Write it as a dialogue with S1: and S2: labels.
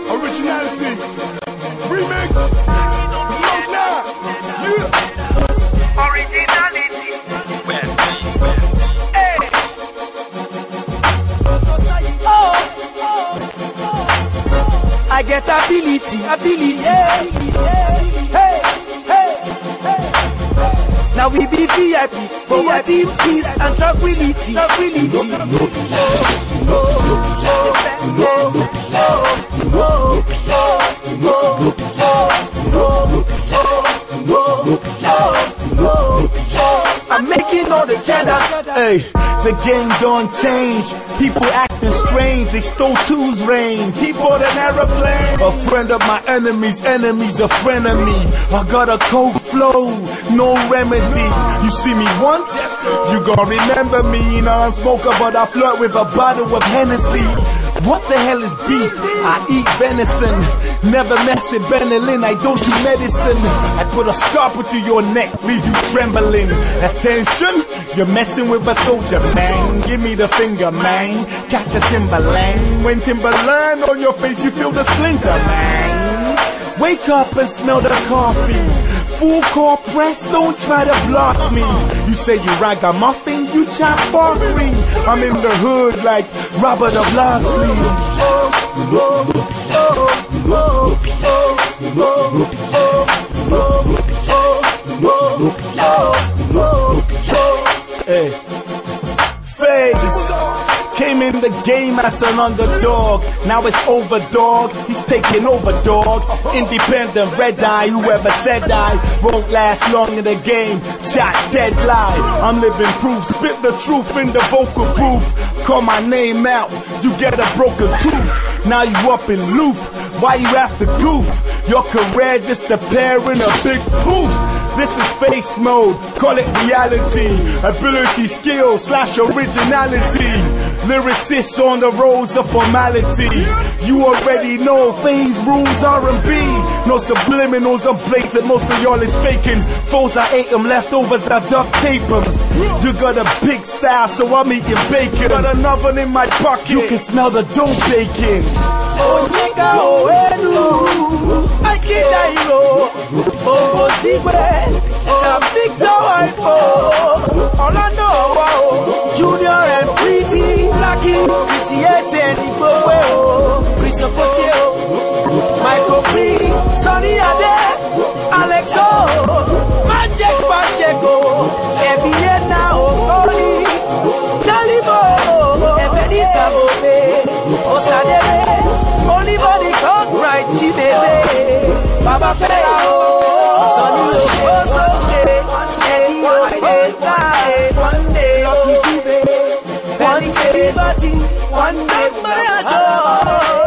S1: Originality. Remix. Loud now. Yeah.
S2: Originality.
S3: Hey. Oh. I get ability. Hey. Now we be VIP, poverty, peace and tranquility. I'm making all the cheddar.
S4: Hey, the game don't change. People acting strange. They stole two's range. He bought an aeroplane. A friend of my enemies' enemies, a friend of me. I got a cold flow, no remedy. You see me once, you gon' remember me. Non-smoker, but I flirt with a bottle of Hennessy. What the hell is beef? I eat venison. Never mess with Benelin, I don't do medicine. I put a scarper to your neck, leave you trembling. Attention, you're messing with a soldier, man. Give me the finger, man. Catch a Timberland. When Timberland on your face, you feel the splinter, man. Wake up and smell the coffee. Full court press, don't try to block me. You say you ragamuffin, you chop barring. I'm in the hood like Robert of Locksley. Hey, Phase came in the game as an underdog. Now it's over, dog. He's taking over, dog. Independent, red eye. Whoever said I won't last long in the game. Shot dead lie. I'm living proof. Spit the truth in the vocal booth. Call my name out. You get a broken tooth. Now you up in loop. Why you after goof? Your career disappearing a big poof. This is face mode, call it reality. Ability, skill, / originality. Lyricists on the roads of formality. You already know Phase rules R&B. No subliminals, I'm blatant. Most of y'all is faking. Foes, I ate them, leftovers, I duct tape them. You got a big style, so I'm eating bacon. Got another one in my pocket. You can smell the dough baking.
S3: Oh, nigga, oh, Edu. I can't die, oh, secret. Some Victor White, Orlando, Junior and Pretty, Lucky, Chrissy and Igbowe, Christopher, Michael P, Sonny Ade, Alex O, Magic Pacheco, Ebiena Okoli, Jalibo, Ebedi Sabobe, Osadebe, Only called right, Chibeze, Baba Ferrao, Sonny Okoso. One day, one day, my joy.